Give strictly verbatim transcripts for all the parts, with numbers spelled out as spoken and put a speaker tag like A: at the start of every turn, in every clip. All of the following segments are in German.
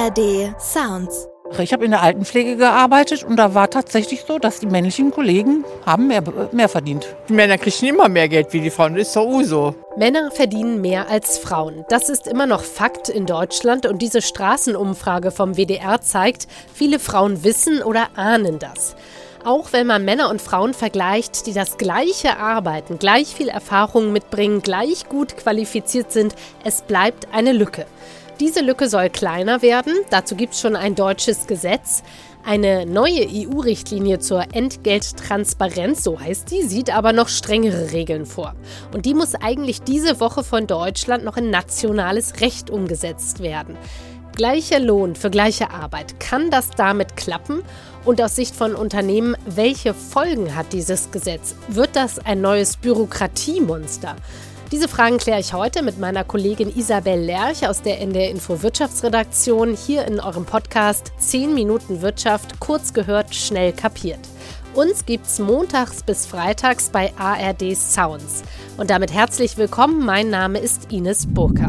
A: R D Sounds.
B: Ich habe in der Altenpflege gearbeitet und da war tatsächlich so, dass die männlichen Kollegen haben mehr, mehr verdient.
C: Die Männer kriegen immer mehr Geld wie die Frauen, das ist doch Uso.
D: Männer verdienen mehr als Frauen. Das ist immer noch Fakt in Deutschland und diese Straßenumfrage vom W D R zeigt, viele Frauen wissen oder ahnen das. Auch wenn man Männer und Frauen vergleicht, die das Gleiche arbeiten, gleich viel Erfahrung mitbringen, gleich gut qualifiziert sind, es bleibt eine Lücke. Diese Lücke soll kleiner werden, dazu gibt es schon ein deutsches Gesetz. Eine neue E U-Richtlinie zur Entgelttransparenz, so heißt die, sieht aber noch strengere Regeln vor. Und die muss eigentlich diese Woche von Deutschland noch in nationales Recht umgesetzt werden. Gleicher Lohn für gleiche Arbeit. Kann das damit klappen? Und aus Sicht von Unternehmen, welche Folgen hat dieses Gesetz? Wird das ein neues Bürokratiemonster? Diese Fragen kläre ich heute mit meiner Kollegin Isabel Lerch aus der N D R Info Wirtschaftsredaktion hier in eurem Podcast zehn Minuten Wirtschaft, kurz gehört, schnell kapiert. Uns gibt's montags bis freitags bei A R D Sounds. Und damit herzlich willkommen, mein Name ist Ines Burkhardt.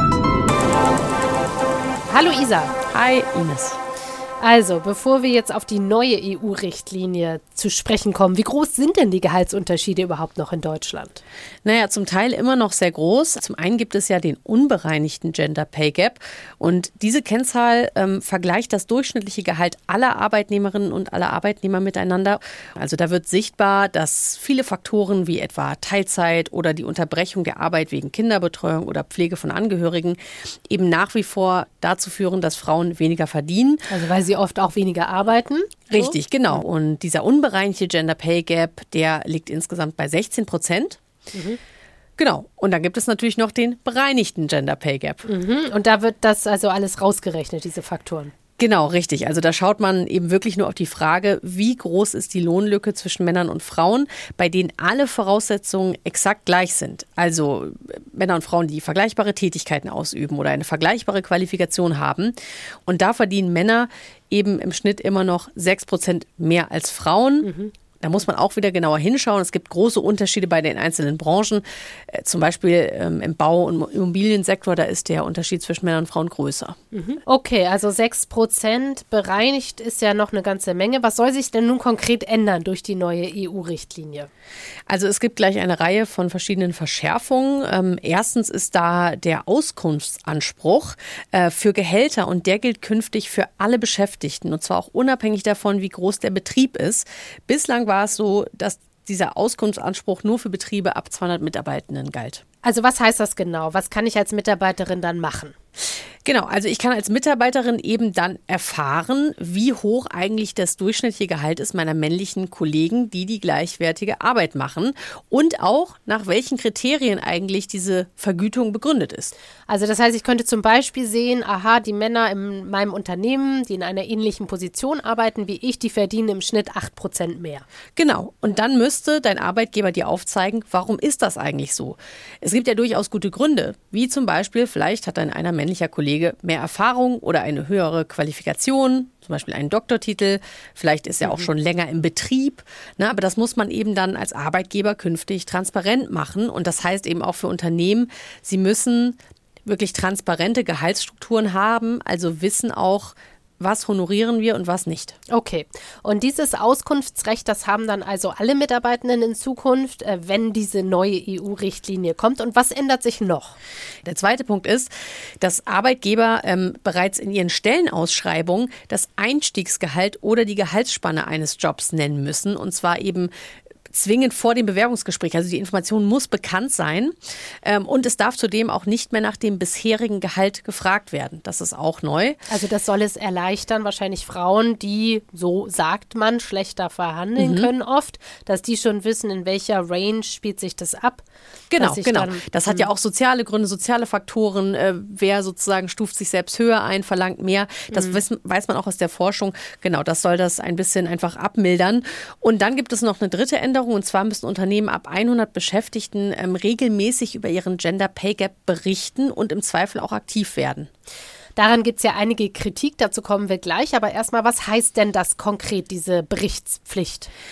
D: Hallo Isa.
E: Hi Ines.
D: Also, bevor wir jetzt auf die neue E U-Richtlinie zu sprechen kommen, wie groß sind denn die Gehaltsunterschiede überhaupt noch in Deutschland?
E: Naja, zum Teil immer noch sehr groß. Zum einen gibt es ja den unbereinigten Gender Pay Gap und diese Kennzahl ähm, vergleicht das durchschnittliche Gehalt aller Arbeitnehmerinnen und aller Arbeitnehmer miteinander. Also da wird sichtbar, dass viele Faktoren wie etwa Teilzeit oder die Unterbrechung der Arbeit wegen Kinderbetreuung oder Pflege von Angehörigen eben nach wie vor dazu führen, dass Frauen weniger verdienen.
D: Also weil sie oft auch weniger arbeiten.
E: Richtig, genau. Und dieser unbereinigte Gender Pay Gap, der liegt insgesamt bei sechzehn Prozent. Mhm. Genau. Und dann gibt es natürlich noch den bereinigten Gender Pay Gap.
D: Mhm. Und da wird das also alles rausgerechnet, diese Faktoren.
E: Genau, richtig. Also da schaut man eben wirklich nur auf die Frage, wie groß ist die Lohnlücke zwischen Männern und Frauen, bei denen alle Voraussetzungen exakt gleich sind. Also Männer und Frauen, die vergleichbare Tätigkeiten ausüben oder eine vergleichbare Qualifikation haben. Und da verdienen Männer eben im Schnitt immer noch sechs Prozent mehr als Frauen. Mhm. Da muss man auch wieder genauer hinschauen. Es gibt große Unterschiede bei den einzelnen Branchen. Äh, zum Beispiel ähm, im Bau- und Immobiliensektor, da ist der Unterschied zwischen Männern und Frauen größer.
D: Mhm. Okay, also sechs Prozent bereinigt ist ja noch eine ganze Menge. Was soll sich denn nun konkret ändern durch die neue E U-Richtlinie?
E: Also es gibt gleich eine Reihe von verschiedenen Verschärfungen. Ähm, erstens ist da der Auskunftsanspruch äh, für Gehälter und der gilt künftig für alle Beschäftigten und zwar auch unabhängig davon, wie groß der Betrieb ist. Bislang war es so, dass dieser Auskunftsanspruch nur für Betriebe ab zweihundert Mitarbeitenden galt.
D: Also was heißt das genau? Was kann ich als Mitarbeiterin dann machen?
E: Genau, also ich kann als Mitarbeiterin eben dann erfahren, wie hoch eigentlich das durchschnittliche Gehalt ist meiner männlichen Kollegen, die die gleichwertige Arbeit machen und auch nach welchen Kriterien eigentlich diese Vergütung begründet ist.
D: Also das heißt, ich könnte zum Beispiel sehen, aha, die Männer in meinem Unternehmen, die in einer ähnlichen Position arbeiten wie ich, die verdienen im Schnitt acht Prozent mehr.
E: Genau, und dann müsste dein Arbeitgeber dir aufzeigen, warum ist das eigentlich so? Es gibt ja durchaus gute Gründe, wie zum Beispiel, vielleicht hat ein einer männlicher Kollege mehr Erfahrung oder eine höhere Qualifikation, zum Beispiel einen Doktortitel, vielleicht ist er auch schon länger im Betrieb, ne, aber das muss man eben dann als Arbeitgeber künftig transparent machen und das heißt eben auch für Unternehmen, sie müssen wirklich transparente Gehaltsstrukturen haben, also wissen auch, was honorieren wir und was nicht.
D: Okay. Und dieses Auskunftsrecht, das haben dann also alle Mitarbeitenden in Zukunft, äh, wenn diese neue E U-Richtlinie kommt. Und was ändert sich noch?
E: Der zweite Punkt ist, dass Arbeitgeber ähm, bereits in ihren Stellenausschreibungen das Einstiegsgehalt oder die Gehaltsspanne eines Jobs nennen müssen. Und zwar eben zwingend vor dem Bewerbungsgespräch. Also die Information muss bekannt sein. Ähm, und es darf zudem auch nicht mehr nach dem bisherigen Gehalt gefragt werden. Das ist auch neu.
D: Also das soll es erleichtern, wahrscheinlich Frauen, die, so sagt man, schlechter verhandeln mhm. können oft, dass die schon wissen, in welcher Range spielt sich das ab.
E: Genau, genau. Dann, das hat ja auch soziale Gründe, soziale Faktoren. Äh, wer sozusagen stuft sich selbst höher ein, verlangt mehr. Das mhm. weiß, weiß man auch aus der Forschung. Genau, das soll das ein bisschen einfach abmildern. Und dann gibt es noch eine dritte Änderung. Und zwar müssen Unternehmen ab hundert Beschäftigten ähm, regelmäßig über ihren Gender Pay Gap berichten und im Zweifel auch aktiv werden.
D: Daran gibt es ja einige Kritik, dazu kommen wir gleich. Aber erstmal, was heißt denn das konkret, diese Berichtspflicht?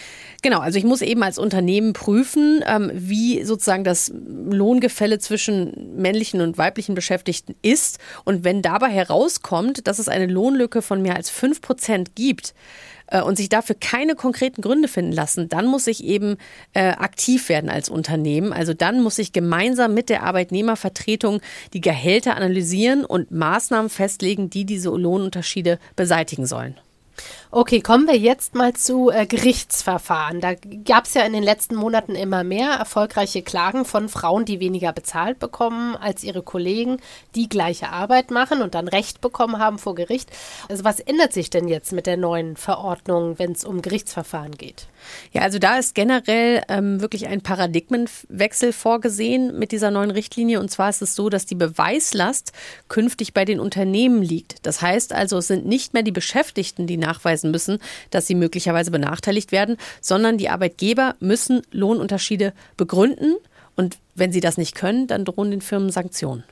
E: Genau, also ich muss eben als Unternehmen prüfen, ähm, wie sozusagen das Lohngefälle zwischen männlichen und weiblichen Beschäftigten ist. Und wenn dabei herauskommt, dass es eine Lohnlücke von mehr als fünf Prozent gibt, und sich dafür keine konkreten Gründe finden lassen, dann muss ich eben äh, aktiv werden als Unternehmen. Also dann muss ich gemeinsam mit der Arbeitnehmervertretung die Gehälter analysieren und Maßnahmen festlegen, die diese Lohnunterschiede beseitigen sollen.
D: Okay, kommen wir jetzt mal zu äh, Gerichtsverfahren. Da gab es ja in den letzten Monaten immer mehr erfolgreiche Klagen von Frauen, die weniger bezahlt bekommen als ihre Kollegen, die gleiche Arbeit machen und dann Recht bekommen haben vor Gericht. Also was ändert sich denn jetzt mit der neuen Verordnung, wenn es um Gerichtsverfahren geht?
E: Ja, also da ist generell ähm, wirklich ein Paradigmenwechsel vorgesehen mit dieser neuen Richtlinie. Und zwar ist es so, dass die Beweislast künftig bei den Unternehmen liegt. Das heißt also, es sind nicht mehr die Beschäftigten, die nachweisen müssen, dass sie möglicherweise benachteiligt werden, sondern die Arbeitgeber müssen Lohnunterschiede begründen. Und wenn sie das nicht können, dann drohen den Firmen Sanktionen.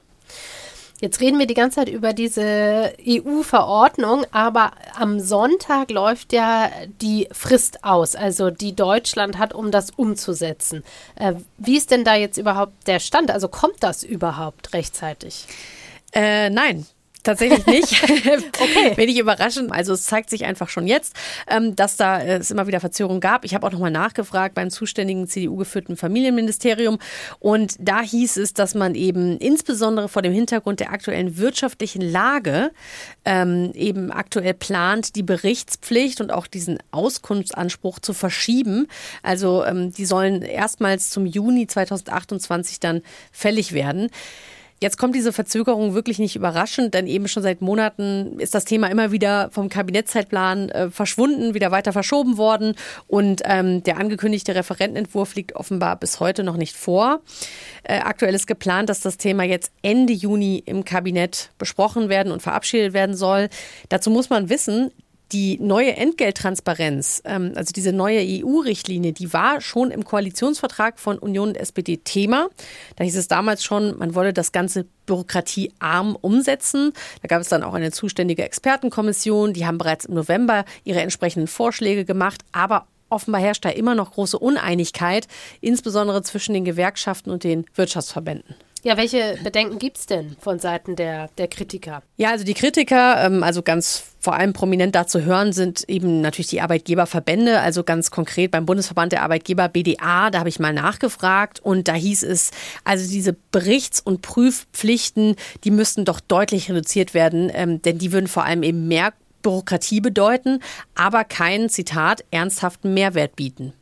D: Jetzt reden wir die ganze Zeit über diese E U-Verordnung, aber am Sonntag läuft ja die Frist aus, also die Deutschland hat, um das umzusetzen. Äh, wie ist denn da jetzt überhaupt der Stand? Also kommt das überhaupt rechtzeitig?
E: Äh, nein. Tatsächlich nicht. Okay. Wenig überraschend. Also es zeigt sich einfach schon jetzt, dass da es immer wieder Verzögerungen gab. Ich habe auch nochmal nachgefragt beim zuständigen C D U-geführten Familienministerium. Und da hieß es, dass man eben insbesondere vor dem Hintergrund der aktuellen wirtschaftlichen Lage ähm, eben aktuell plant, die Berichtspflicht und auch diesen Auskunftsanspruch zu verschieben. Also ähm, die sollen erstmals zum Juni zweitausendachtundzwanzig dann fällig werden. Jetzt kommt diese Verzögerung wirklich nicht überraschend, denn eben schon seit Monaten ist das Thema immer wieder vom Kabinettszeitplan äh, verschwunden, wieder weiter verschoben worden und ähm, der angekündigte Referentenentwurf liegt offenbar bis heute noch nicht vor. Äh, aktuell ist geplant, dass das Thema jetzt Ende Juni im Kabinett besprochen werden und verabschiedet werden soll. Dazu muss man wissen, die neue Entgelttransparenz, also diese neue E U-Richtlinie, die war schon im Koalitionsvertrag von Union und S P D Thema. Da hieß es damals schon, man wolle das Ganze bürokratiearm umsetzen. Da gab es dann auch eine zuständige Expertenkommission. Die haben bereits im November ihre entsprechenden Vorschläge gemacht. Aber offenbar herrscht da immer noch große Uneinigkeit, insbesondere zwischen den Gewerkschaften und den Wirtschaftsverbänden.
D: Ja, welche Bedenken gibt es denn von Seiten der, der Kritiker?
E: Ja, also die Kritiker, also ganz vor allem prominent da zu hören, sind eben natürlich die Arbeitgeberverbände, also ganz konkret beim Bundesverband der Arbeitgeber B D A, da habe ich mal nachgefragt und da hieß es, also diese Berichts- und Prüfpflichten, die müssten doch deutlich reduziert werden, ähm, denn die würden vor allem eben mehr Bürokratie bedeuten, aber keinen, Zitat, ernsthaften Mehrwert bieten.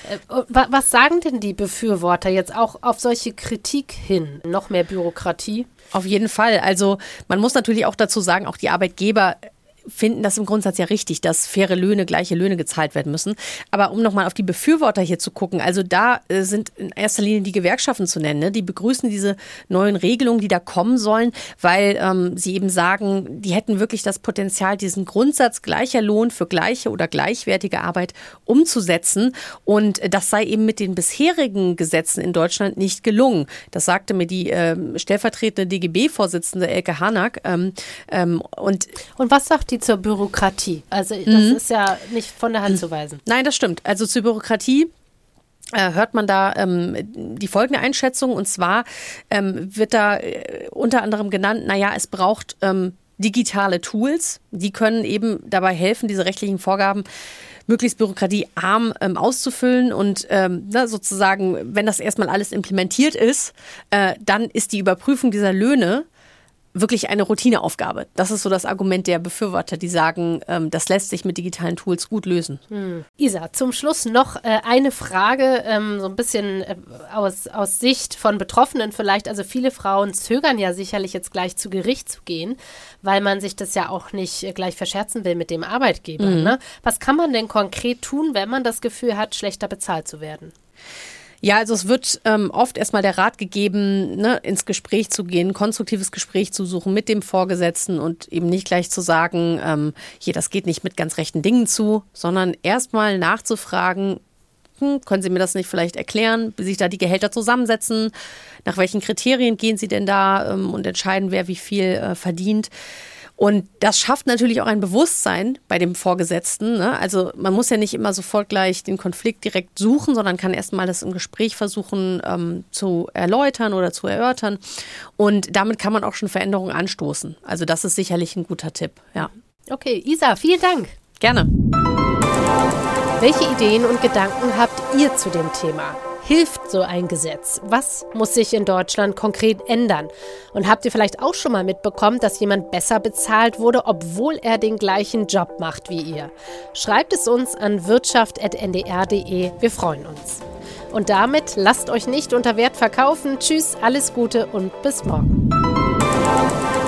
D: Was sagen denn die Befürworter jetzt auch auf solche Kritik hin? Noch mehr Bürokratie?
E: Auf jeden Fall. Also man muss natürlich auch dazu sagen, auch die Arbeitgeber finden das im Grundsatz ja richtig, dass faire Löhne, gleiche Löhne gezahlt werden müssen. Aber um nochmal auf die Befürworter hier zu gucken, also da äh, sind in erster Linie die Gewerkschaften zu nennen. Ne? Die begrüßen diese neuen Regelungen, die da kommen sollen, weil ähm, sie eben sagen, die hätten wirklich das Potenzial, diesen Grundsatz gleicher Lohn für gleiche oder gleichwertige Arbeit umzusetzen. Und das sei eben mit den bisherigen Gesetzen in Deutschland nicht gelungen. Das sagte mir die äh, stellvertretende D G B-Vorsitzende Elke Hanak. Ähm, ähm, und,
D: und was sagt die zur Bürokratie? Also das mhm. ist ja nicht von der Hand mhm. zu weisen.
E: Nein, das stimmt. Also zur Bürokratie äh, hört man da ähm, die folgende Einschätzung. Und zwar ähm, wird da äh, unter anderem genannt, naja, es braucht ähm, digitale Tools. Die können eben dabei helfen, diese rechtlichen Vorgaben möglichst bürokratiearm ähm, auszufüllen und ähm, ne, sozusagen, wenn das erstmal alles implementiert ist, äh, dann ist die Überprüfung dieser Löhne wirklich eine Routineaufgabe. Das ist so das Argument der Befürworter, die sagen, ähm, das lässt sich mit digitalen Tools gut lösen.
D: Hm. Isa, zum Schluss noch äh, eine Frage, ähm, so ein bisschen äh, aus, aus Sicht von Betroffenen vielleicht. Also viele Frauen zögern ja sicherlich jetzt gleich zu Gericht zu gehen, weil man sich das ja auch nicht äh, gleich verscherzen will mit dem Arbeitgeber. Mhm. Ne? Was kann man denn konkret tun, wenn man das Gefühl hat, schlechter bezahlt zu werden?
E: Ja, also es wird ähm, oft erstmal der Rat gegeben, ne, ins Gespräch zu gehen, konstruktives Gespräch zu suchen mit dem Vorgesetzten und eben nicht gleich zu sagen, ähm, hier, das geht nicht mit ganz rechten Dingen zu, sondern erstmal nachzufragen, hm, können Sie mir das nicht vielleicht erklären, wie sich da die Gehälter zusammensetzen, nach welchen Kriterien gehen Sie denn da ähm, und entscheiden, wer wie viel äh, verdient. Und das schafft natürlich auch ein Bewusstsein bei dem Vorgesetzten. Ne? Also man muss ja nicht immer sofort gleich den Konflikt direkt suchen, sondern kann erstmal das im Gespräch versuchen ähm, zu erläutern oder zu erörtern. Und damit kann man auch schon Veränderungen anstoßen. Also das ist sicherlich ein guter Tipp. Ja.
D: Okay, Isa, vielen Dank.
E: Gerne.
D: Welche Ideen und Gedanken habt ihr zu dem Thema? Hilft so ein Gesetz? Was muss sich in Deutschland konkret ändern? Und habt ihr vielleicht auch schon mal mitbekommen, dass jemand besser bezahlt wurde, obwohl er den gleichen Job macht wie ihr? Schreibt es uns an wirtschaft punkt n d r punkt d e. Wir freuen uns. Und damit lasst euch nicht unter Wert verkaufen. Tschüss, alles Gute und bis morgen.